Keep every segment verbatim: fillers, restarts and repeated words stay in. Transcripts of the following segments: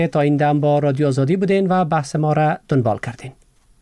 تا این دم با رادیو آزادی بودین و بحث ما را دنبال کردین.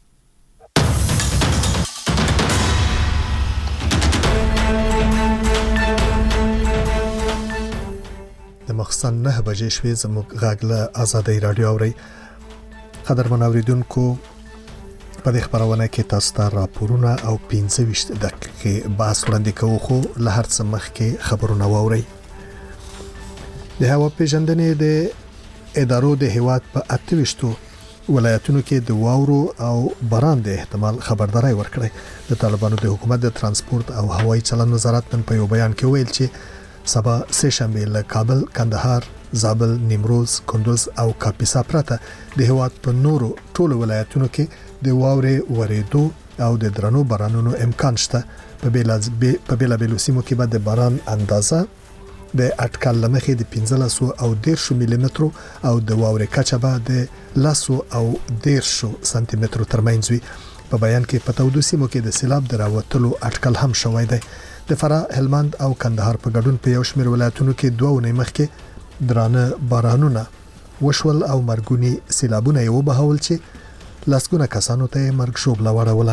د مخصن نه بجې شوې زموږ غږ له آزادۍ رادیو اورئ. قدرمن اوریدونکو، په دې خبرونه کې تاسو ته راپورونه او پنځه ویشت دقیقې بحث وړاندې کوو، خو له هر څه مخکې خبرونه واورئ. د هوا پیژندنې د ادارو د هیواد په اته ویشتو ولایتونو کې د واورو او باران د احتمال خبرداري ورکړې. د طالبانو د حکومت د ترانسپورت او هوایي چلند وزارت نن په یو بیان کې ویل چې سبا سه شنبه له کابل، کندهار، زابل، نیمروز، کندوز او کاپیسا پرته د هیواد په نورو ټولو ولایتونو کې د واورې ورېدو او د درنو بارانونو امکان شته. په بیلاز په بیلابیلو سیمو کې به د باران اندازه د اټکل لمخې د پنځلس او دېرش ملي مترو او د واورې کچه به د لس او دېرش سانتي مترو ترمنځ وي. په بیان کې په تودو سیمو کې د سیلاب دراوتلو اټکل هم شوی دی. د فراه، هلمند او کندهار په ګډون په یو شمېر ولایتونو کې دوه ونې مخکې درانه بارانونه وشول او مرګونی سیلابونه یې وبهول چې لسګونه کسانو ته مرګ ژوبله واړوله.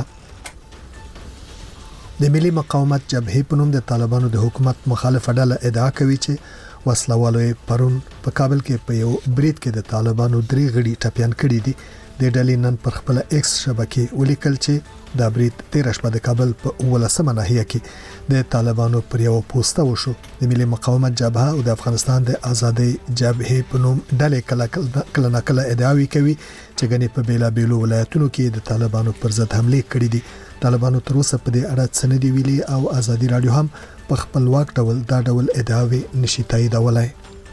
د ملي مقاومت جبهې په نوم د طالبانو د حکومت مخالفه ډله ادعا کوي چې وسلوالو پرون په کابل کې په یو برید کې د طالبانو درې غړي ټپيان کړي دي. د ډلې نن پر خپل ایکس شبکې ولیکل چې دا برید تیر شپه د کابل په ولسمه ناحیه کې د طالبانو پر یو پوسټ وشو. د ملي مقاومت جبهه او د افغانستان د آزادۍ جبهې په نوم ډلې کله کله ناکله ادعاوي کوي چې غني په بیلا بیلو ولایتونو کې د طالبانو پر ضد حمله کړې دي. طالبانو تر اوسه په دې اړه څه نه دی ویلي او آزادي رادیو هم په خپلواک ډول دا ډول ادعاوي نشي تاییدولای.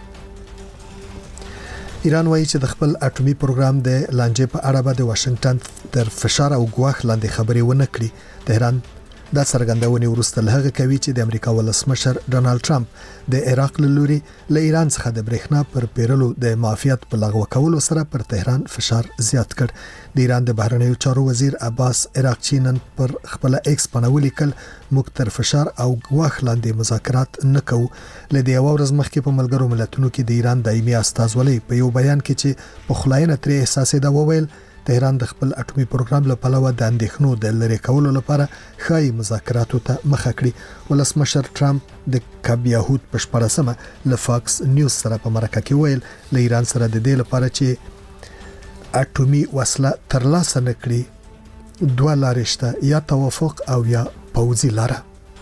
ایران وایي چې د خپل اټومي پروګرام د لانجې په اړه به د واشنگټن تر فشار او ګواښ لاندې خبرې ونه کړي. تهران دا څرګندونه ورسته له هغه کوي چې د امریکا ولسمشر ډونالد ټرمپ د عراق له لوري له ایران څخه د برېښنا پر پیرلو د معافیت په لغوه کولو سره پر تهران فشار زیات کړ. د ایران د بهرنیو چارو وزیر عباس عراقچی نن پر خپل ایکس باندې ولیکل موږ تر فشار او ګواښ لاندې مذاکرات نه کوو. له دې یو ورځ مخکې په ملګرو ملتونو کې د ایران دایمي استازولۍ په یو بیان کې چې په خلاینه ترې احساس دا وویل تهران د خپل اټومي پروګرام له پلوه د اندېښنو د لری کولو لپاره خای مذاکراتو ته مخه کړی. ولسمشر ټرمپ د کب یهود په شپږمه له فاکس نیوز سره په مرکه کې ویل له ایران سره د دې لپاره چې اټومي وسله ترلاسه نکړي دوه لارې شته، یا توافق او یا پوځي لاره.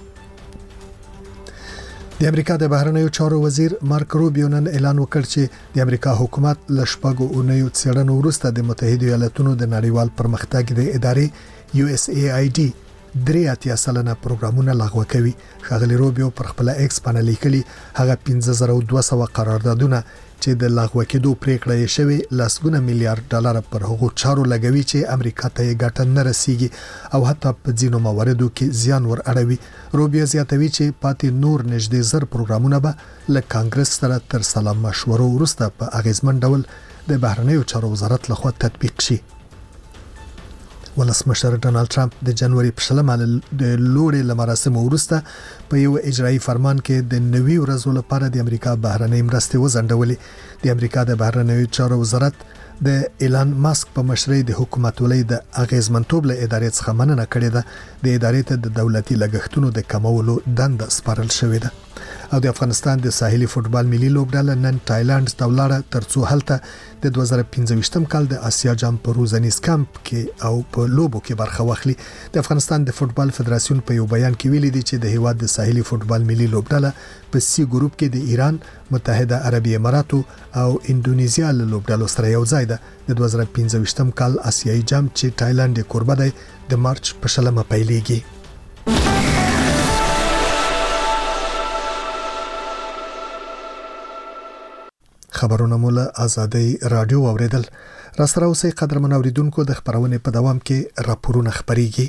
د امریکا د بهرنیو چارو وزیر مارک روبیو نن اعلان وکړ چې د امریکا حکومت له شپږو اونیو څېړنو وروسته د متحده ایالاتونو د نړیوال پرمختګ د ادارې یو اس ای آی ډي درې اتیا سلنه پروګرامونه لغوه کوي. ښاغلي روبیو پر خپل ایکس باندې لیکلي هغه پنځه زره دوه سوه قراردادونه چې د لغوه کېدو پریکړه یې شوې لسګونه میلیارډ ډالر پر هغو چارو لګوي چې امریکا ته یې ګټه نه رسیږي او حتی په ځینو مواردو کې زیان ور اړوي. روبیو زیاتوي چې پاتې نور نږدې زر پروګرامونه به له کانګرس سره تر سلا مشورو وروسته په اغیزمن ډول د بهرنیو چارو وزارت لخوا تطبیق شي. ولسمشر ډونالد ټرمپ د جنوري په شلمه د لوړې لمراسم وروسته په یو اجرایي فرمان کې د نوي ورځو لپاره د امریکا بهرنۍ مرستې وځنډولې. د امریکا د بهرنیو چارو وزارت د ایلان ماسک په مشرۍ د حکومت ولې د اغیزمنتوب له ادارې څخه مننه کړې ده. د ادارې ته د دولتي لګښتونو د کمولو دنده سپارل شوې ده. او د افغانستان د ساحلي فوټبال ملي لوبډله نن تایلند ته ولاړه ترڅو هلته د دوه زره پنځه کال د آسیا جام په روزنیز کمپ کې او په لوبو کې برخه واخلي. د افغانستان د فوټبال فدراسیون په یو بیان کې ویلي دي چې د هیواد د ساحلي فوټبال ملي لوبډله په سی ګروپ کې د ایران، متحده عربي اماراتو او انډونیزیا له لوبډلو سره یو ځای ده. د دوه زره پنځه کال آسیایي جام چې تایلند یې کوربه دی د مارچ په شلمه پیلېږي. خبرونه مو له آزادۍ رادیو اوریدل. را سره اوسئ قدرمن اوریدونکو، د خبرونې په دوام کې راپورونه خبريږي.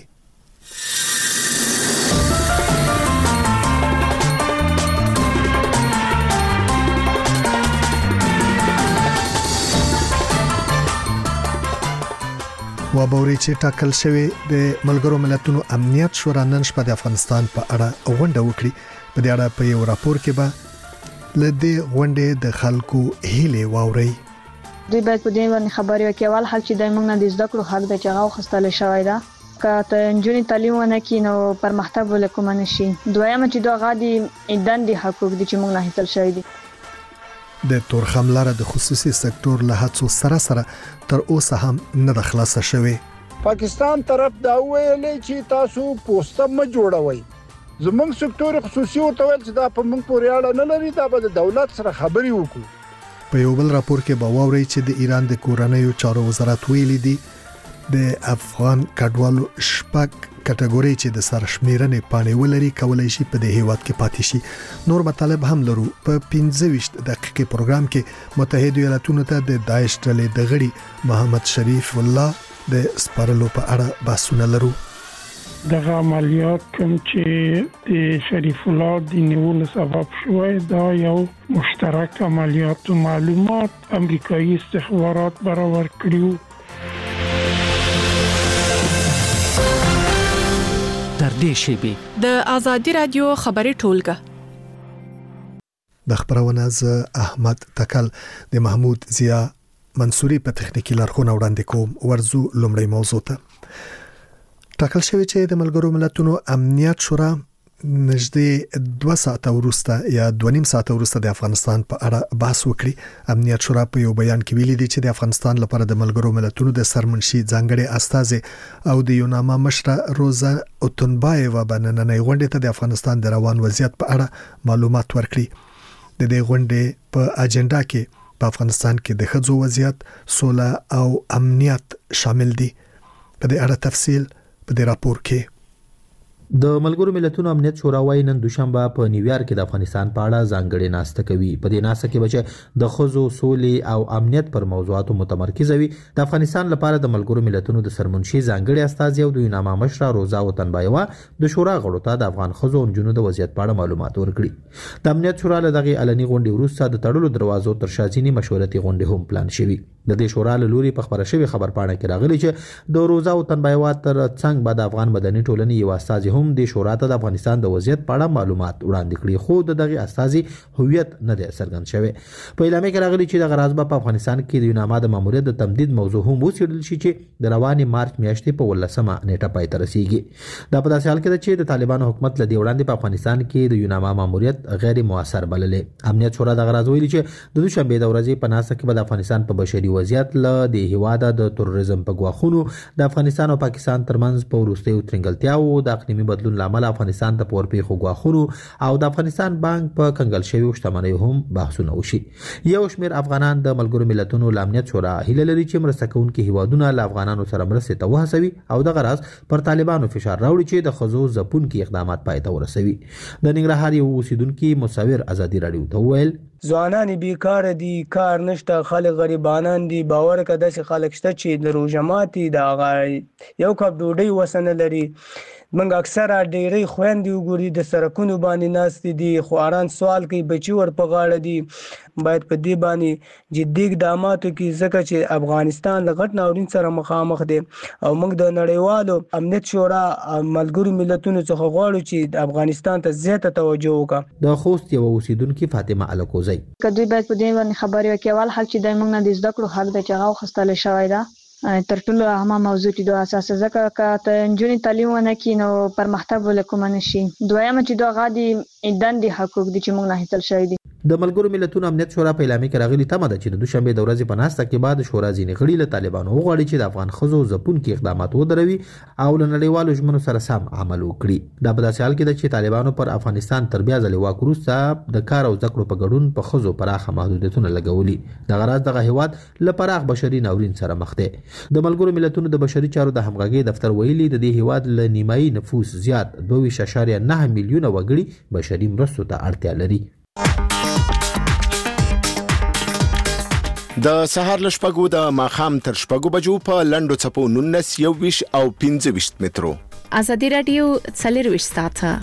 وابوري چې ټاکل شوی د ملګرو ملتونو امنیت شورا نن شپه د افغانستان په اړه غونډه وکړي. په دې اړه په یو راپور کې به لدې غونډې د خلکو هیله واوري. دوی باید په دې باندې خبرې وکړي. اول حق چې د موږ نه د زده کړو حق د چغاو خستل شوی دا که ته نجونې تعلیم ونه کړي نو پرمختګ ول کوم نشي. دویمه چې دا غادي دندې حقوق دي چې موږ نه هیڅ شوی دي. د تورخم لاره د خصوصي سکتور له هڅو سره سره تر اوسه هم نه د خلاصه شوی. پاکستان طرف دا ویلې چې تاسو پوسټه م جوړوي. زموږ سکتور خصوصي ورته ویل چې دا په موږ پورې اړه نه لري، دا به د دولت سره خبرې وکړو. په یو بل راپور کې به واوري چې د ایران د کورنیو چارو وزارت ویلي دی د افغان کډوالو شپږ کټګوري چې د سرشمیرنې پاڼې ولري کولای شي په دې هیواد کې پاتې شي. نور مطالب هم لرو. په پنځه ویشت دقیقې پروګرام کې متحده ایالاتونو ته د داعش ډلې د غړي محمد شریف الله د سپارلو په اړه بحثونه لرو. دغه عملیات کوم چې د شریف الله د نیولو سبب شوی دا یو مشترک عملیات او معلومات امریکایي استخبارات برابر کړیو. تر دې شی د ازادي رادیو خبري ټولګه د خبرونه ز احمد تکل د محمود ضیا منصوري په تخنیکی لارښوونه وړاندې کوم. ورزو لومړی موضوع ته ټاکل شوی چې د ملګرو ملتونو امنیت شورا نږدې دوه ساعته وروسته یا دوه نیم ساعته وروسته د افغانستان په اړه بحث وکړي. امنیت شورا په یو بیان کې ویلي دی چې د افغانستان لپاره د ملګرو ملتونو د سرمنشي ځانګړي استازي او د یوناما مشره روزا اوتنبایوا بنننۍ غونډې ته د افغانستان د روان وضعیت په اړه معلومات ورکړي. د دې غونډې په اجنډا کې په افغانستان کې د ښځو وضعیت، سوله او امنیت شامل دي. په دې اړه تفصیل په دې راپور کې. د ملګرو ملتونو امنیت شورا وايي نن دوشنبه په نیویارک کې د افغانستان په اړه ځانګړې ناسته کوي. په دې ناسته کې بچ د خزو سولې او امنیت پر موضوعاتو متمرکز وي. د افغانستان لپاره د ملګرو ملتونو د سرمنشي ځانګړي استازي او د یوناما مشره روزا وطنبایوا د شورا غړو ته د افغان خزو او جنونو د وضعیت په اړه معلومات ورکړي. د امنیت شورا له دغه علني غونډې وروسته د تړلو دروازو تر شا ځینې مشورتي غونډې هم پلان شوي. د دې شورا له لوري په خبره شوی خبر پاڼه کې راغلي چې د روزا وطنبایوا تر څنګ بعد افغان مدني ټولنې یو استازي هم د شورا ته د افغانستان د وضعیت په اړه معلومات وړاندې کړي، خو د دغه استازي هویت نه دی څرګند شوی. په اعلامیه کې راغلي چې د غراض په افغانستان کې د یوناما د ماموریت د تمدید موضوع هم وڅېړل شي چې د روانې مارچ میاشتې په ولسمه نیټه پای ته رسیږي. دا په داسې حال کې ده چې د طالبانو حکومت له دې وړاندې په افغانستان کې د یوناما ماموریت غیر موثر بللې. امنیت شورا د غراض ویلي چې د دوشنبه د ورځې په ناسه کې د افغانستان په بشري وضعیت له د هیواده د تروریزم په غواخونو د افغانستان او پاکستان ترمنځ په وروستیو ترنګلتیاو د اقلیمي بدلون لامل افغانستان ته پورپیښو غواخونو او د افغانستان بانک په کنګل شویو شتمنیو هم بحثونه وشي. یو شمېر افغانان د ملګرو ملتونو له امنیت شورا هیله لري چې مرسته کوونکي هیوادونه له افغانانو سره مرستې ته وهڅوي او دغه راز پر طالبانو فشار راوړي چې د خزو ځپونکي اقدامات پای ته ورسوي. د ننګرهار یو اوسیدونکي مصور ازادي رادیو ته وویل ځوانان بیکار دي، کار نشته، خلک غریبانان دي. باور کده چې خلک شته چې د روزه ماتي د یو کپ ډوډۍ وسنه لري. منګ اکثره ډېری خويندې وګوري د سرکونو باندې ناست دي، خو اران سوال کوي بچي ور په غاړه دي. باید په دې باندې جدي اقدامات وکړي ځکه چې افغانستان له غټ ناورین سره مخامخ دی او موږ د نړیوالو امنیت شورا ملګرو ملتونو څخه غواړو چې افغانستان ته زیاته توجه وکړي. د خوست یو اوسیدونکو فاطمه الکوزی کدی باید په دې باندې خبرې وکړي. اول حق چې د موږ نه د زده کړو حق د چغاو خستل شوی دا تر ټولو اهمه موضوع دي د اساس ځکه چې ته نجونې تعلیم ونه کړي نو پرمختګ ول کوم نشي. دویمه چې دا غادي دندې حقوق دي چې موږ نه هیڅ شوی دي. د ملګرو ملتونو امنیت شورا په اعلامیه کې راغلي تمه ده چې د دوشنبه د ورځې په ناسته کې بعد شورا ځینې غړي له طالبانو وغواړي چې د افغان خزو ځپونکي اقدامات ودروي او له نړیوالو ژمنو سره سم عمل وکړي. دا په داسې حال کې ده چې طالبانو پر افغانستان تر بیا ځلې واک وروسته د کار او زده کړو په ګډون په خزو پراخه محدودیتونه لګولي. دغه راز دغه هیواد له پراخ بشري ناورین سره مخ دی. د ملګرو ملتونو د بشري چارو د همغږي دفتر ویلي د دې هیواد له نیمایي نفوس زیات دوه ویشت اعشاریه نه میلیونه وګړي بشري مرستو ته اړتیا لري. د سهار لشپګو د ماخام تر شپګو بجو په لندو چپو نونس یو ویش او پنځه ویش مترو. ازادي رادیو څلرویشت ساعته.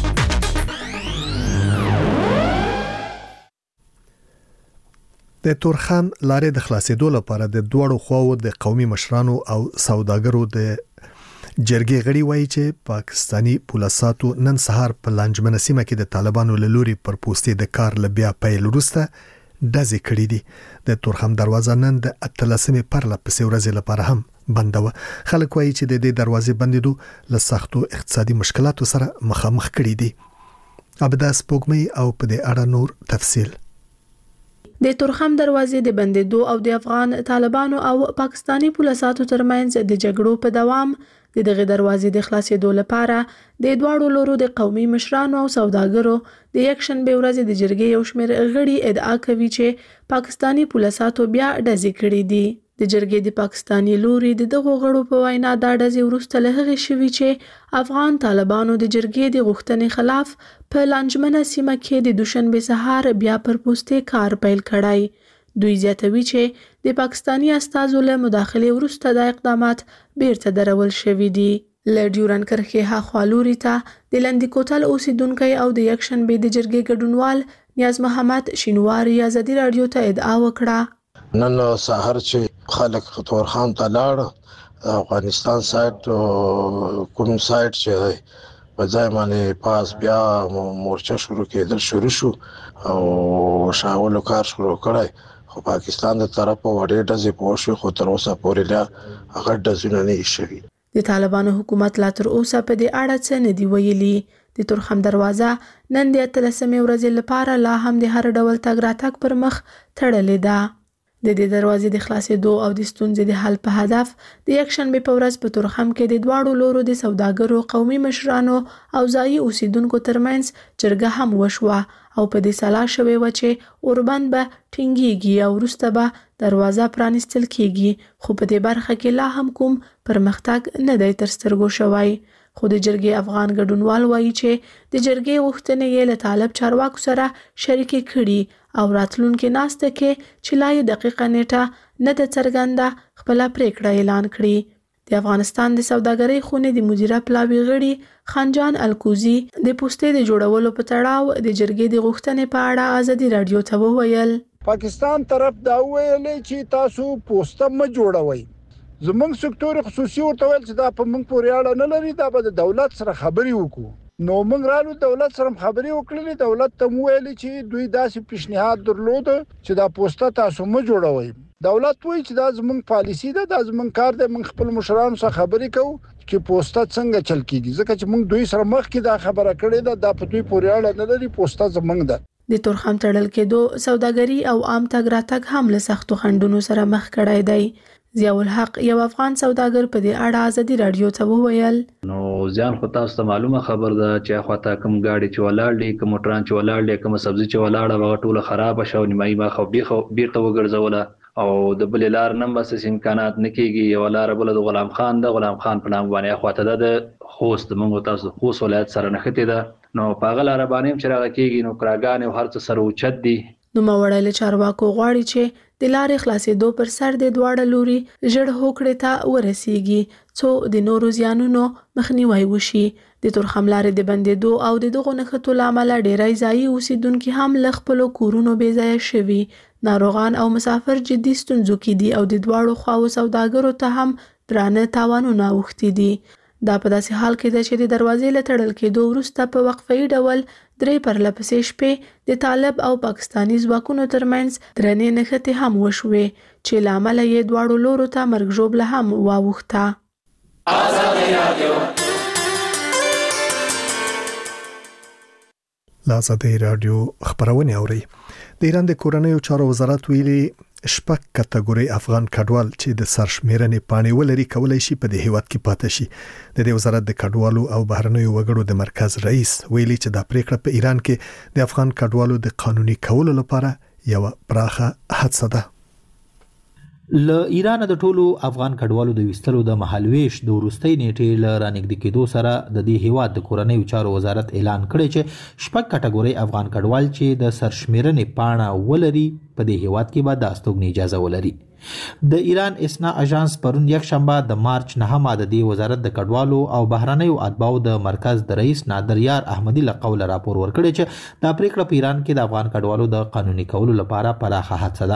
د تورخم لارې د خلاصېدو لپاره د دوړو خواو د قومي مشرانو او سوداګرو د جرګې غړي وایي چې پاکستانی پولیساتو نن سهار په لانجمن سیمه کې د طالبانو له لوري پر پوستې د کار لبیا پیل وروسته ډزې کړې دي. د تورخم دروازه نن د اتلسمې پرله پسې ورځې لپاره هم بنده و. خلک وایي چې د دې دروازې بندېدو له سختو اقتصادي مشکلاتو سره مخامخ کړي دي. ابدا سپوږمۍ او په دې اړه نور تفصیل. د تورخم دروازې د بندېدو او د افغان طالبانو او پاکستانی پولیساتو ترمنځ د جګړو په دوام د دغه دروازې د خلاصېدو لپاره د دواړو لورو د قومي مشرانو او سوداګرو د یک شنبه ورځې د جرګې یو شمېر غړي ادعا کوي چې پاکستانی پولیساتو بیا ډزې کړې دي. د جرګې د پاکستانی لوري د دغو غړو په وینا دا ډزې وروسته له هغې شوي چې افغان طالبانو د جرګې د غوښتنې خلاف په لانجمنه سیمه کې د دوشنبې سهار بیا پر پوستې کار پیل کړی. دوی زیاتوي چې د پاکستانی استازو له مداخلې وروسته دا اقدامات بیرته درول شوي دي. له ډیورنډ کرښې هاخوا لوري ته د لندي کوتل اوسیدونکی او د یکشنبې د جرګې ګډونوال نیاز محمد شینواری ازادي رادیو ته ادعا وکړه. نن سحر چې خلک تورخم ته لاړ افغانستان سایت کوم سایت چې په ځای باندې پاس بیا مورچه شروع کېدل شروع شو او شاولو کار شروع کړی خو پاکستان د طرفه وړې ډزې پوه شو خو تر اوسه پورې لا هغه ډزونه نه شوي. د طالبانو حکومت لا تر اوسه په دې اړه څه نه دی ویلي. د تورخم دروازه نن د اتلسمې ورځې لپاره لا هم د هر ډول تګ راتګ پر مخ تړلې ده. د دې دروازې د خلاصېدو او د ستونزې د حل په هدف د یکشنبې په ورځ په تورخم کې د دواړو لورو د سوداګرو قومي مشرانو او ځایي اوسیدونکو ترمنځ جرګه هم وشوه او په دې سلا شوې وه چې اوربند به ټینګېږي او وروسته به دروازه پرانیستل کېږي. خو په دې برخه کې لا هم کوم پرمختګ نه دی تر سترګو شوی. خو د جرګې افغان ګډونوال وایي چې د جرګې غوښتنې یې له طالب چارواکو سره شریکې کړي او راتلونکي ناسته کې چې لا یې دقیقه نیټه نه ده څرګنده خپله پریکړه اعلان کړي. د افغانستان د سوداګرۍ خونې د مدیره پلاوي غړي خانجان الکوزي د پوستې د جوړولو په تړاو د جرګې د غوښتنې په اړه ازادي رادیو ته وویل. پاکستان طرف دا ویلې چې تاسو پوسټه م جوړوي. زمونږ سکتور خصوصي ورته ویل چې دا په موږ پورې اړه نه لري، دا به د دولت سره خبرې وکړو. نو موږ رالو دولت سره خبرې وکړلې، دولت ته مو ویل چې دوی داسې پیشنهاد درلود چې دا پوسټه تاسو م جوړوي. دولت وایي چې دا زمونږ پالیسی ده، دا زمونږ کار دی، موږ خپل مشرانو سره خبرې کوو چې پوسټه څنګه چل کیږي، ځکه چې موږ دوی سره مخکې دا خبره کړې ده، دا په دوی پورې اړه نه لري، پوسټه زمونږ ده. د تورخم تړل کېدو سوداګري او عام تګ راتګ هم له سختو خنډونو سره مخ کړی دی. ضیاء الحق یو افغان سوداګر په دې اړه ازادي رادیو ته وویل. نو ځان خو تاسو ته معلومه خبر ده چې خو تا کوم گاډي چې ولاړ دي، کوم موټران چې ولاړ دي، کوم سبزي چې ولاړه هغه ټوله خراب شو، نیمایي ما خو بیرته وګرځوله او د بل لار نن بس امکانات نکېږي. یو لار بل د غلام خان د غلام خان په نام باندې خواته د خوست موږ تاسو خوست ولایت سره نښتې ده، نو په هغه لار باندې چې راغ کېږي نو کراګان او هر څه سره اوچت دي. نو موړل چارواکو غواړي چې د لارې خلاصېدو پر سر د دواړه لوري ژړ هوکړې ته ورسیږي څو د نورو زیانونو مخنیوي وشي. د تورخم لارې د بندېدو او د دغو نښتو له امله ډېری ځایي اوسیدونکي هم له خپلو کورونو بې ځایه شوي، ناروغان او مسافر جدي ستونزو کې دي او د دواړو خواو سوداګرو ته هم درانه تاوانونه اوښتي دي. دا په داسې حال کې ده چې د دروازې له تړل کېدو وروسته په وقفه‌يي ډول درې پرله پسې شپې د طالب او پاکستانی ځواکونو ترمنځ درنې نښتې هم وشوې چې له امله یې دواړو لورو ته مرګ ژوبله هم واوښته. له ازادي رادیو خبرونه اوري. د ایران د کورنیو چارو وزارت ویلي شپږ کټګوري افغان کډوال چې د سرشمیرنې پاڼې ولري کولای شي په دې هیواد کې پاتې شي. د دې وزارت د کډوالو او بهرنیو وګړو د مرکز رئیس ویلي چې دا پریکړه په ایران کې د افغان کډوالو د قانوني کولو لپاره یو پراخه هڅه ده. له ایران د ټولو افغان کډوالو د وستلو د مهالويش د وروستۍ نیټې له رانګد کېدو سره د دې هیواد د کورنیو چارو وزارت اعلان کړی چې شپږ کټګوري افغان کډوال چې د سرشمیرنې پاڼه ولري په دې هیواد کې به د استوګنې اجازه ولري. د ایران اسنا اژانس پرون یک شنبه د مارچ نهمه د دې وزارت د کډوالو او بهرنیو اتباعو د مرکز د رئیس نادر یار احمدی له قوله راپور ورکړی چې دا پریکړه په ایران کې د افغان کډوالو د قانوني کولو لپاره پراخه هڅه ده.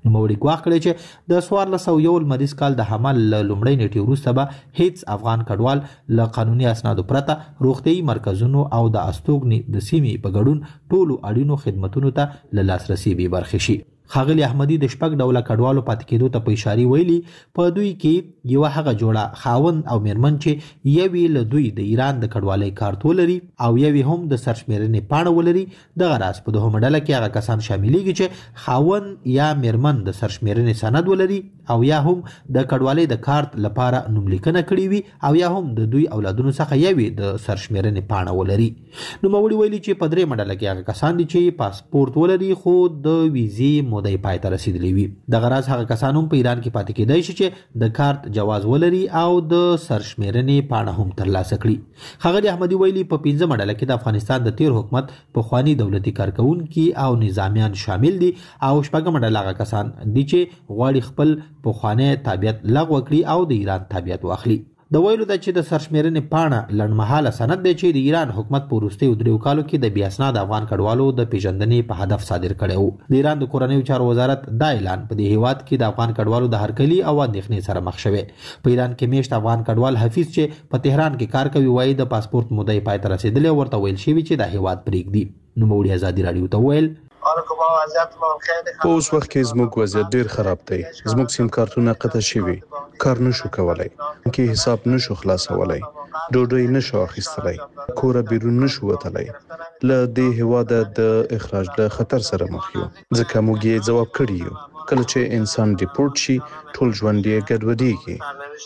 نوموړي ګواښ کړی چې د څوارلس سوه یو لمریز کال د حمل له لومړۍ نیټې وروسته به هیڅ افغان کډوال له قانوني اسنادو پرته روغتیايي مرکزونو او د استوګنې د سیمې په ګډون ټولو اړینو خدمتونو ته له لاسرسي بې برخې شي. ښاغلي احمدي د شپږ ډوله کډوالو پاتې کېدو ته په اشارې ویلي په دوی کې یوه هغه جوړه خاوند او میرمن چې یوې له دوی د ایران د کډوالۍ کارت ولري او یوې هم د سرشمېرنې پاڼه ولري. دغه راز په دوهمه ډله کې هغه کسان شاملېږي چې خاوند یا میرمن د سرشمېرنې سند ولري او یا هم د کډوالۍ د کارت لپاره نوملیکنه کړې وي او یا هم د دوی اولادونو څخه یوې د سرشمېرنې پاڼه ولري. نوموړي ویلي چې په درېیمه ډله کې هغه کسان دي چې پاسپورت ولري خو د ویزې مودې پای ته رسیدلی وي. دغه راز هغه کسان هم په ایران کې پاتې کېدای شي چې د کارت جواز ولري او د سرشمېرنې پاڼه هم ترلاسه کړي. ښاغلي احمدي ویلي په پنځمه ډله کې د افغانستان د تیر حکومت پخواني دولتي کارکوونکي او نظامیان شامل دي او شپږمه ډله هغه کسان دي چې غواړي خپل پخوانی تابعیت لغوه کړي او د ایران تابعیت واخلي. د ویلو ده چې د سرشمېرنې پاڼه لنډمهاله سند دی چې د ایران حکومت په وروستیو دریو کالو کې د بې اسناده افغان کډوالو د پیژندنې په هدف صادر کړی و. د ایران د کورنیو چارو وزارت دا اعلان په دې هیواد کې د افغان کډوالو د هرکلي او اندېښنې سره مخ شوی. په ایران کې میشت افغان کډوال حفیظ چې په تهران کې کار کوي وایي د پاسپورت مودې پای ته رسېدلی ورته ویل شوي چې دا هیواد پرېږدي. نوموړي ازادي راډیو ته ویل په اوس وخت کې زموږ وضعیت ډیر خراب دی. زموږ سیم کارتونه قطع شوي، کار نشو کولای، کې حساب نشو خلاصولای، ډوډۍ نشو اخیستلای، کوره بیرون نشو وتلای. له دې هیواده د اخراج له خطر سره مخ یو ځکه موږ یې ځواب کړی یو. کله چې انسان ډیپورت شي ټول ژوند یې ګډوډېږي.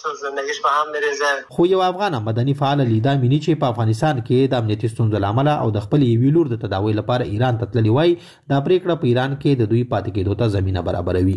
خو یو افغان مدني فعال لیدا مینی چې په افغانستان کې د امنیتي ستونزو له امله او د خپل یوې لور د تداوی لپاره ایران ته تللی وای دا پریکړه په ایران کې د دوی پاتې کېدو ته زمینه برابروي.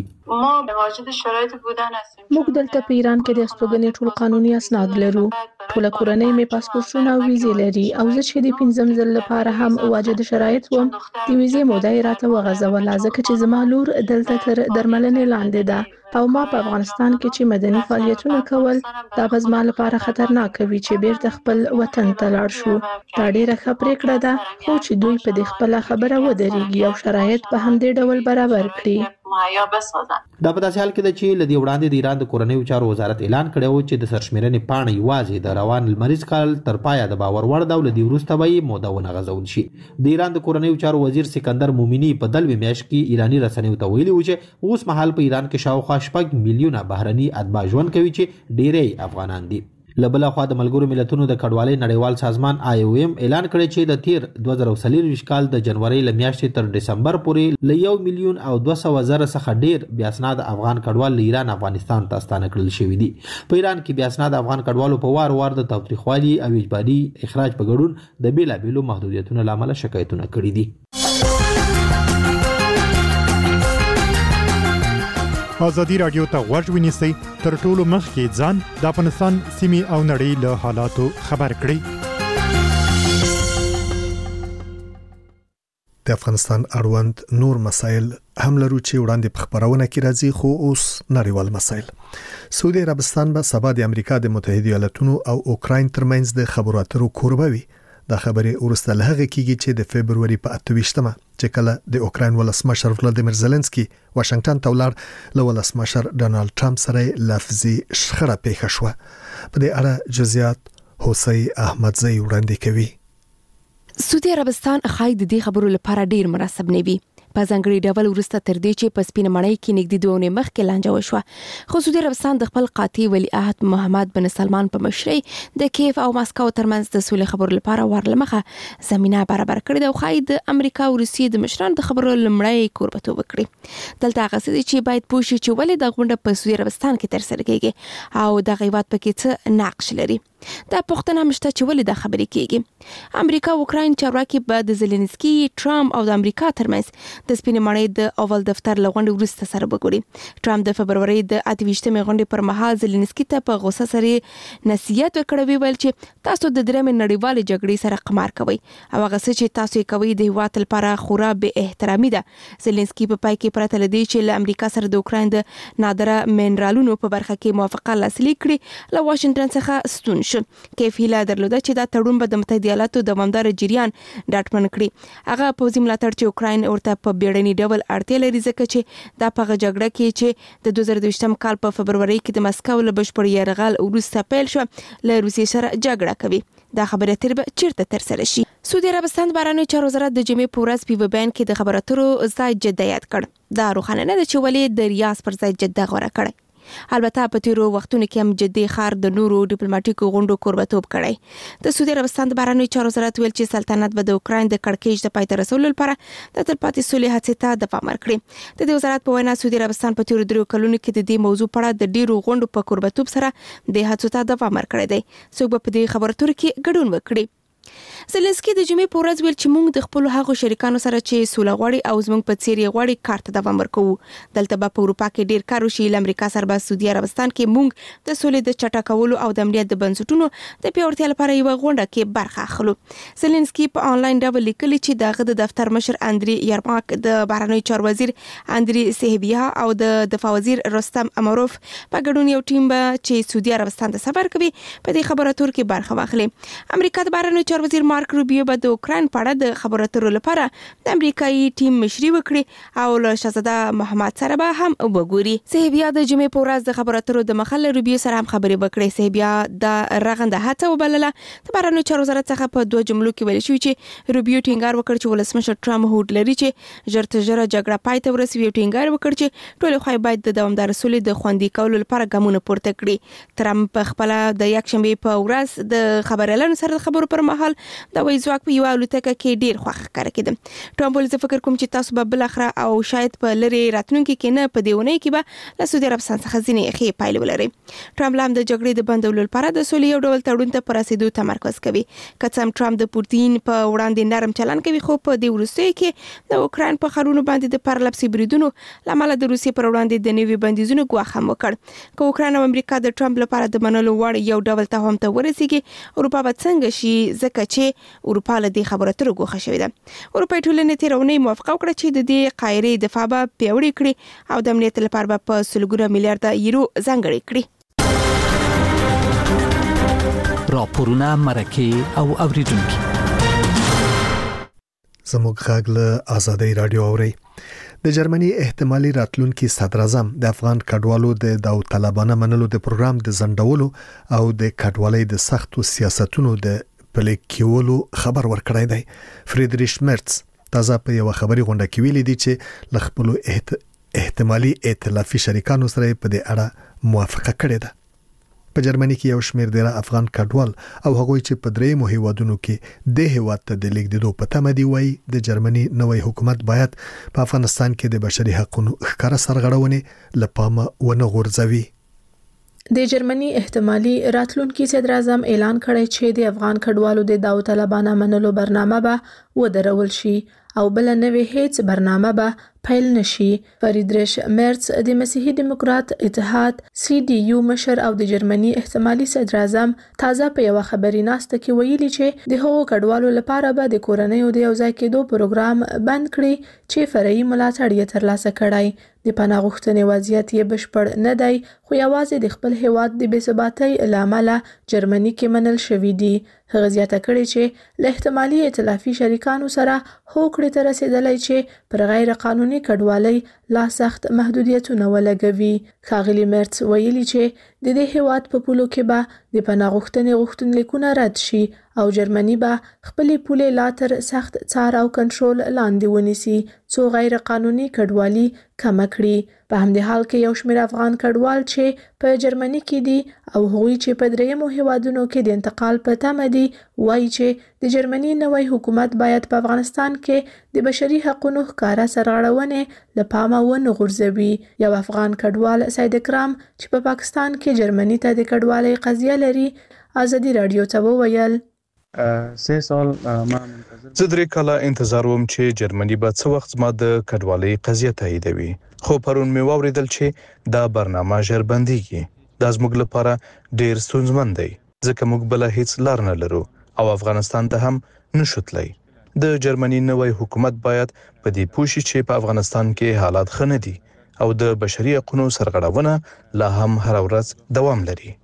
موږ دلته په ایران کې د استوګنې ټول قانوني اسناد لرو. ټوله کورنۍ مې پاسپورتونه او ویزې لري او زه چې د پنځم ځل لپاره هم واجد شرایط وم د ویزې موده یې راته وغځوله ځکه چې زما لور دلته تر درملنې لاندې ده او ما په افغانستان کې چې مدني فعالیتونه کول دا به زما لپاره خطرناک وي چې بیرته خپل وطن ته لاړ شو. دا ډیره ښه پریکړه ده خو چې دوی په دې خپله خبره ودرېږي او شرایط په همدې ډول برابر کړي. دا په داسې حال کې ده چې له دې وړاندې د ایران د کورنیو چارو وزارت اعلان کړی و چې د سرشمېرنې پاڼه یوازې د روان لمریز کال تر پایه د باور وړ ده او له دې وروسته به یې موده ونه غځول شي. د ایران د کورنیو چارو وزیر سکندر مومني په دلوي میاشت کې ایراني رسنیو ته ویلي و چې اوس مهال په ایران کې شاوخوا شپږ میلیونه بهرني اتباع ژوند کوي چې ډیری افغانان دي. له بله خوا د ملګرو ملتونو د کډوالۍ نړیوال سازمان آی او ایم اعلان کړی چې د تیر دوه زره څلرویشت کال د جنورۍ له میاشتې تر ډسمبر پورې له یو میلیون او دوه سوه زره څخه ډیر بې اسناده افغان کډوال له ایران افغانستان ته ستانه کړل شوي دي. په ایران کې بې اسناده افغان کډوالو په وار وار د تاوتریخوالي او اجباري اخراج په ګډون د بېلابېلو محدودیتونو له امله شکایتونه کړي دي. ازادي راډیو ته غوږ ونیسئ تر ټولو مخکې ځان د افغانستان سیمې او نړۍ له حالاتو خبر کړئ. د افغانستان اړوند نور مسایل هم لرو چې وړاندې په خبرونه کې راځي خو اوس نړیوال مسایل. سعودي عربستان به سبا د امریکا د متحده ایالاتونو او اوکراین ترمنځ د خبرو اترو کوربه وي. دا خبرې ورسته له هغه کېږي چې د فبروري په اته ویشتمه چې کله د اوکراین ولسمشر ولادیمیر زيلنسکي واشنگټن ته ولاړ له ولسمشر ډونالد ټرمپ سره لفظي شخړه پیښه شوه. په دې اړه جزئیات حسین احمدزی وړاندې کوي. سعودي عربستان خای د دې خبرو لپاره ډیر مناسب نه وي. په ځانګړي ډول ورسته تر دې چې په سپینه مړۍ کې نږدې دوه اونۍ مخکې لانجه وشوه. خو سعودي عربستان د خپل قاطع ولیعهد محمد بن سلمان په مشرۍ د کیف او ماسکو ترمنځ د سولې خبرو لپاره ورلمخه زمينه برابر کړې ده او خای د امریکا او روسیې د مشرانو د خبرو لمړی کوربتوب وکړي. دلته هغه څه چې باید پوه شي چې ولې د غونډه په سعودي عربستان کې ترسره کیږي او د غیبت پکې څه نقش لري. دا پوښتنه مشته چې ولې دا خبرې کیږي. امریکا او اوکراین چارواکي به د زيلنسکي، ټرمپ او د امریکا ترمنځ د سپینې مړۍ د اول دفتر لغونډې وروسته سره وګوري. ټرمپ د فبروري د اته ویشتمې غونډې پر مهال زيلنسکي ته په غوسه سره نصیحت وکړ ویل چې تاسو د درېمې نړیوالې جګړې سره قمار کوئ او هغه څه چې تاسو کوي د هیواد لپاره خورا بې احترامي ده. زيلنسکي په پای کې پرته لدی چې له امریکا سره د اوکراین د نادره منرالونو په برخه کې موافقه لاسلیک کړي له واشنگټن څخه ستون شو. کیف هیله درلوده چې دا تړون به د متحده ایالاتو دوامدار جریان ډاډمن کړي. هغه پوځي ملاتړ چې اوکراین ورته په بیړني ډول اړتیا لري ځکه چې دا په جګړه کې چې د دوه زره دوه کال په فبروري کې د مسکو له بشپړ یرغل وروسته پیل شو له روسیې سره جګړه کوي. دا خبره تر به چیرته تر سره شي. سعودي عربستان بهرنیو چارو وزارت د جمعې په ورځ په بیان کې د خبرو اترو ځای جده یاد کړ. دا روښانه نه ده چې ولې د ریاض پر ځای جده غوړه کړي. البته په تیرو وختونو کې هم جدي خار د نورو ډیپلوماټیکو غونډو کوربتوب کړی. د سعودي عربستان د بهرنیو چارو وزارت ویل چې سلطنت به د اوکراین د کړکېچ د پای ته رسولو لپاره د تلپاتې سولې هڅې ته دوام ورکړي. د دې وزارت په وینا سعودي عربستان په تیرو درو کلونو کې د دې موضوع په اړه د ډیرو غونډو په کوربتوب سره د هڅو ته دوام ورکړی دی. څوک به په دې خبرو اترو کې ګډون وکړي. زلنسکي د جمعې په ورځ ویل چې موږ د خپل هغو شریکانو سره چې سوله غواړي او زموږ په څیر یې غواړي کار ته دوام ورکوو. دلته به په اروپا کې ډیر کار وشي. امریکا سره به سعودي عربستان کې موږ د سولې د چټکولو او د امنیت د بنسټونو د پیاوړتیا لپاره یو غونډه کې برخه اخلو. زلنسکي په انلاین ډول لیکلي چې دغه د دفتر مشر اندري یرماک، د بهرنیو چارو وزیر اندري سهبیا او د دفاع وزیر رستم امروف په ګډون یو ټیم به چې سعودي عربستان ته سفر کوي په دې خبرو اترو کې برخه واخلي. امریکا د بهرنیو چارو وزیر مارک روبیو به د اوکراین په اړه د خبرو اترو لپاره د امریکایي ټیم مشري وکړي او له شهزاده محمد سره به هم وګوري. سهبیا د جمعې په ورځ د خبرو اترو د مخه له روبیو سره هم خبرې وکړې. سهبیا د رغنده هڅه وبلله. د بهرنیو چارو وزارت څخه په دوه جملو کې ویل شوی چې روبیو ټینګار وکړ چې ولسمشر ټرمپ هوډ لري چې ژر تر ژره جګړه پای ته ورسوي. ټینګار وکړ چې ټول خو باید د دوامدار سولې د خوندي کولو لپاره ګامونه پورته کړي. ټرمپ خپل د یکشنبه په ورځ د خبريالانو سره خبرو پر مهال د وایي ځواک په یو الوتکه کې ډیر خوښ ښکار کېده. ټرمپ ولې فکر کوم چې تاسو به بل اخره او شاید په لری راتلونکي کې نه په دیونه کې به له سعودي عربستان څخه ځینې ښې پایلې ولري. ټرمپ لام د جګړې د بندولو لپاره د سولې یو ډول تړون ته پر رسیدو تمرکز کوي. کڅم ټرمپ د پورتین په وړاندې نرم چلن کوي خو په دې وروستیو کې د اوکراین په خارونو باندې د پرلپسې بریدونو لامل د روسیې پر وړاندې د نوي بندیزونو ګواښ هم وکړ. که اوکراین او امریکا د ټرمپ لپاره د منلو وړ یو ډول تفاهم ته ورسیږي اروپا به څنګه شي ځکه چې اروپا له دې خبرو اترو ګوښه شوې ده. اروپایي ټولنې تیرونې موافقه وکړه چې د دې قاهرې دفاع به پیاوړې کړي او د امنیت لپاره به په سلګونه میلیارډ یورو ځانګړي کړي. راپورونه مرکه او اوریدونکو زموږ غږ له آزادۍ رادیو اوري. د جرمني احتمالي راتلونکي صدر اعظم د افغان کډوالو د داوطلبانه منلو د پروګرام د زندولو او د کډوالۍ د سختو سیاستونو د پلیکیولو خبر ورکړی دی. فریدریش مرتز تازه په یو خبري غونډه کې ویلي دی چې ل خپل احت... احتمالي ائتلافي شریکانو سره په دې اړه موافقه کړې ده. په جرمني کې یو شمېر ډیره افغان کډوال او هغوی چې په درې مهیوادونو کې د هیواد ته د لیږدېدو په تمه دي وایي د جرمني نوې حکومت باید په افغانستان کې د بشري حقوقو ښکاره سرغړونې لپاره ونه غورځوي. د جرمني احتمالي راتلونکي صدر اعظم اعلان کړی چې د افغان کډوالو د داوطلبانه منلو برنامه به ودرول شي او بل نوې هیڅ برنامه به پیل نشي. فریدریش مرتز د مسیحي دیموکرات اتحاد سی ډي یو مشر او د جرمني احتمالي صدر اعظم تازه په یو خبري ناسته کې ویلي چې د هغو کډوالو لپاره به د کورنۍ د یو ځای کېدو پروګرام بند کړي چې فرعي ملاتړ یې ترلاسه کړی. د پناه غوښتنې وضعیت یې بشپړ نه دی خو یوازې د خپل هیواد د بې ثباتۍ له امله جرمني کې منل شوي دي. هغه زیاته کړې چې له احتمالي ائتلافي شریکانو سره هوکړې ته رسیدلی چې پر غیر قانوني کډوالۍ لا سخت محدودیتونه ولګوي. ښاغلي مرتز ویلي چې د دې هیواد په پولو کې به د پناه غوښتنې غوښتنلیکونه رد شي او جرمني به خپلې پولې لا تر سخت څار او کنټرول لاندې ونیسي څو غیر قانوني کډوالي کمه کړي. په همدې حال کې یو شمېر افغان کډوال چې په جرمني کې دي او هغوی چې په دریمو هیوادونو کې د انتقال په تمه دي وایي چې د جرمني نوی حکومت باید په افغانستان کې د بشري حقوقو ښکاره سرغړونې له پامه ونه غورځوي. یو افغان کډوال سید اکرام چې په پاکستان کې جرمني ته د کډوالۍ قضیه لري آزادي رادیو ته وویل سه سال ما زه درې کاله انتظار وم چې جرمني به څه وخت زما د کډوالۍ قضیه تاییدوي خو پرون مې واوریدل چې دا برنامه ژر بنديږي. دا زموږ لپاره ډیر ستونزمن دی ځکه موږ بل هیڅ لار نه لرو او افغانستان ته هم نشو تللی. د جرمني نوی حکومت باید په دې پوه شي چې په افغانستان کې حالات ښه نه دي او د بشري حقوقو سرغړونه لا هم هر ورځ دوام لري.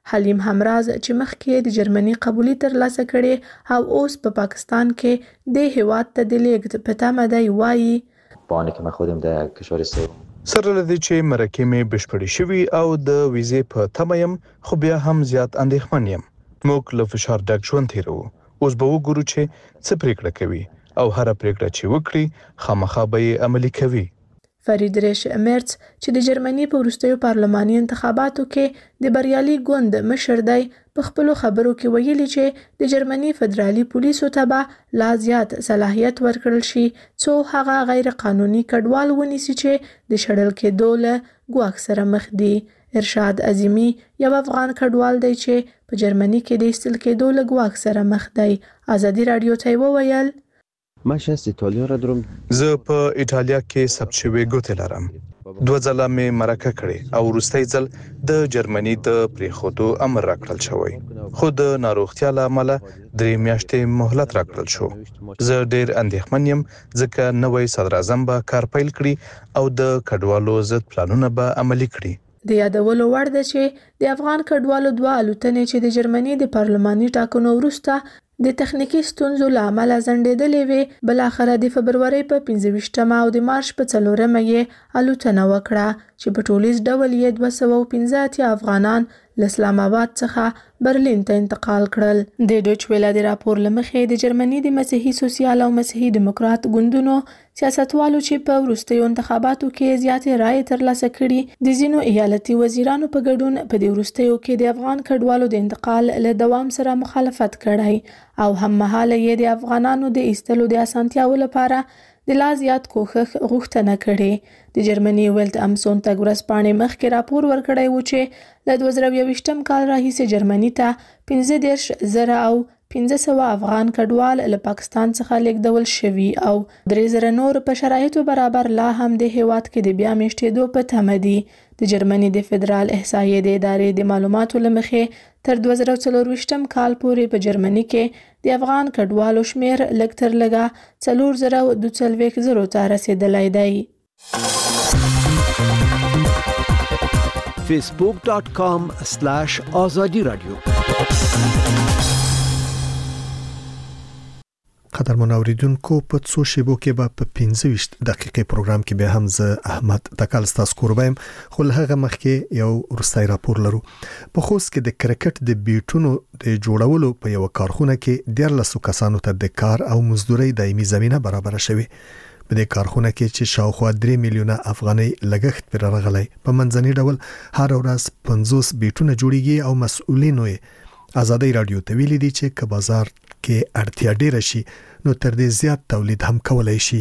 حلیم همراز چې مخکې د جرمني قبولي ترلاسه کړې او اوس په پا پاکستان کې د هیواد ته د لیږد په تمه دی وایي با آنکه من خودم در کشور سوم سره لدی چې مرکه مې بشپړې شوي او د ویزې په تمه یم، خو بیا هم زیات اندېښمن یم. موږ له فشار ډک ژوند تیروو. اوس به وګورو چې څه پریکړه کوي او هره پریکړه چې وکړي خامخا به یې عملي کوي. فرید ریش مرتس چې د جرمني په وروستیو پارلماني انتخاباتو کې د بریالي ګوند مشر دی په خپلو خبرو کې ویلي چې د جرمني فدرالي پولیسو ته به لا زیات صلاحیت ورکړل شي څو هغه غیر قانوني کډوال ونیسي چې د شړل کېدو له ګواښ سره مخ دي. ارشاد عظیمی یو افغان کډوال دی چې په جرمني کې د ایستل کېدو له ګواښ سره مخ دی. ازادي راډیو ته وویل من شخص ایتالیا را دارم. زه په ایتالیا کې ثبت شوی ګوتې لرم. دوه ځله مې مرکه کړې او وروستی ځل د جرمني د پریښودو امر راکړل شوی، خو د ناروغتیا له امله درې میاشتې مهلت راکړل شو. زه ډېر اندېښمن یم ځکه نوی صدراعظم به کار پیل کړي او د کډوالو ضد پلانونه به عملي کړي. د یادولو وړ ده چې د افغان کډوالو دوه الوتنې چې د جرمني د پارلماني ټاکنو وروسته د تخنیکی ستونزو له امله ځنډېدلې وې، بلاخره د فبرورۍ په پنځه ویشتمه او د مارچ په څلورمه یې الوتنه وکړه چې په ټولیز ډول یې دوه سوه او پنځه اتیا افغانان له اسلام آباد څخه برلین ته انتقال کړل. د ډویچ ویله د راپور له مخې د جرمني د مسیحي سوسیال او مسیحي دیموکرات ګوندونو سیاستوالو چې په وروستیو انتخاباتو کې زیاتې رایې ترلاسه کړي د ځینو ایالتي وزیرانو په ګډون په دې وروستیو کې د افغان کډوالو د انتقال له دوام سره مخالفت کړی او هم مهاله یې د افغانانو د ایستلو د اسانتیاو لپاره د لا زیات کوښښ غوښتنه کړې. د جرمني ویلت ام سونتګ ورځپاڼې مخکې راپور ورکړی و چې له دوه زره یوویشتم کال راهیسې جرمني ته پنځه دېرش زره او پنځه سوه افغان کډوال له پاکستان څخه لیږدول شوي او درې زره نور په شرایطو برابر لا هم د هیواد کې د بیا میشتېدو په تمه دي. د جرمني د فدرال احصایې د ادارې د معلوماتو له مخې تر دوه زره څلرویشتم کال پورې په جرمني کې د افغان کډوالو شمیر لږ تر لږه څلور زره دوه څلوېښت زرو ته رسېدلی دی. فیسبوک ډاٹ کام سلاش آزادی رادیو. قدرمن اوریدونکو په څو شیبو کې به په پنځه ویشت دقیقې پروګرام کې به هم زه احمد تکل ستاسو کوربایم، خو له هغه مخکې یو وروستی راپور لرو. په خوست کې د کرکټ د بیټونو د جوړولو په یو کارخونه کې دیارلسو کسانو ته د کار او مزدوري دایمي زمينه برابر شوه. په دې کارخونه کې چې شاوخوا درې میلیونه افغانۍ لګښت پر راغلی، په منځني ډول هر ورځ پنځوس بیټونه جوړیږي او مسؤلینو یې ازادي رادیو ته ویلي دي چې که بازار کې اړتیا ډیره شي نو تر دې زیات تولید هم کولای شي.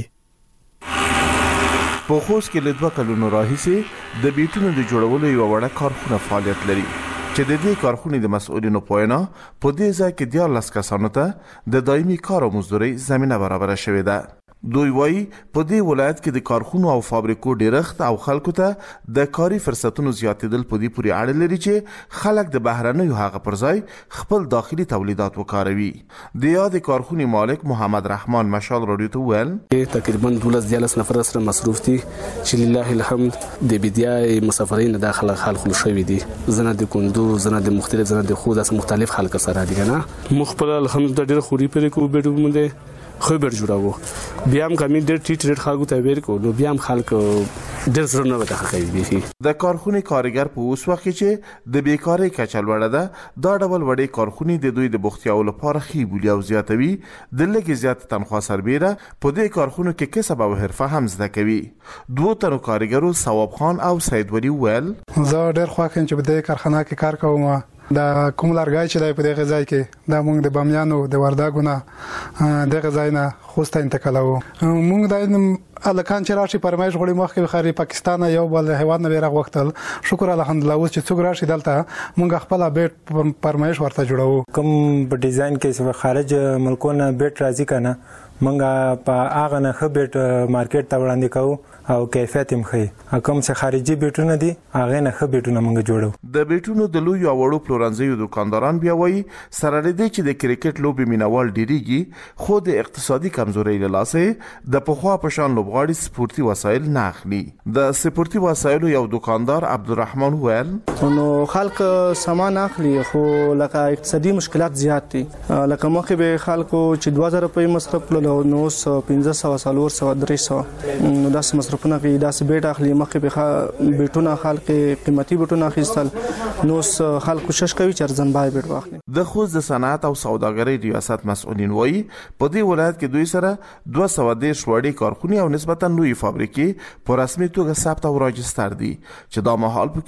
په خوست کې له دوه کلونو راهیسې د بیټونو د جوړولو یو وړه کارخونه فعالیت لري چې د دې کارخونې د مسؤلینو په وینا په دې ځای کې دیارلس کسانو ته د دایمي کار او مزدورۍ زمینه برابره شوې ده. دوی وایي په دې ولایت کې د کارخونو او فابریکو ډیرښت او خلکو ته د کاري فرصتونو زیاتېدل په دې پورې اړه لري چې خلک د بهرنیو هغه پر ځای خپل داخلي تولیدات وکاروي. د یادې کارخونې مالک محمد رحمان مشال رادیو ته ویل تقریبا دولس دیالس نفر سره مصروف دي چې لله الحمد د بدايه مسافرین داخله خلک شوي دي، زنه د کندوز، زنه د مختلف، زنه د خو داس مختلف خلک سره دي کنه. مخبل الحمد ډیر خوري پرې کو بیډو مونږ خبر جوړاوه بیا هم کمی ډېر ټیټ ریټ خلکو ته ویر کو نو بیا هم خلکو ډېر زړه نه وته کوي. د کارخونې کارګر په اوس وخت کې چې د بیکاری کچه لوړه ده، دا ډول وړې کارخونې د دوی د بوختیاو لپاره ښې بولي او زیاتوي. د لږې زیات تنخوا سربیره په دې کارخونو کې کسب او حرفه هم زده کوي. دوه تنو کارګرو ثواب خان او سید ولی ویل زه ډېر خوښ یم چې په دې کارخانه کې کار کوم. دا کوم لارګای چې د په دې ځای کې دا موږ د بامیانو د ورداګونه د ځای نه خوسته انتقالو موږ د الکان چې راشي پرمایش غوړي مخکې خاري پاکستان یو بل هیواد نه بیرغ وختل شکر الحمدلله اوس چې څوک راشي دلته موږ خپل بیت پرمایش ورته جوړو. کوم په ډیزاین کې خارج ملکونه بیت راځي کنه موږ په هغه نه خو بیت مارکیټ ته وړاندې کوو او کیفیت هم ښه. کوم چې خارجي بیټونه دي هغه نه خو بیټونه موږ جوړو. د بیټونو د لوی او وړو پلورنځیو دکانداران بیا وایي سره دې چې د کرکټ لوبې مینوال ډیریږي خو د اقتصادي کمزورۍ له لاسه د پخوا په شان لوبغاړي سپورتي وسایل نه اخلي. د سپورتي وسایلو یو دکاندار عبدالرحمن وویل نو خلک سامان اخلي خو لکه اقتصادي مشکلات زیات دي. لکه مخکې به خلکو چې دوه زره روپۍ مصرف کړل نو پنځه سوه څلور سوه درې سوه نو داسې مصرفونه کوي. داسې بیټ اخلي مخکې به بیټونه خلک قیمتي بیټونه اخیستل نو خلک کوشش کوي چې ارزانبای بیټ واخلي. د خوست د صنعت او سوداګرۍ ریاست مسؤلین وایي په دې ولایت کې دوی سره دوه سوه دېرش وړې کارخونې او نسبتا لویې فابریکې په رسمي توګه ثبت او راجستر دي چې دا مهال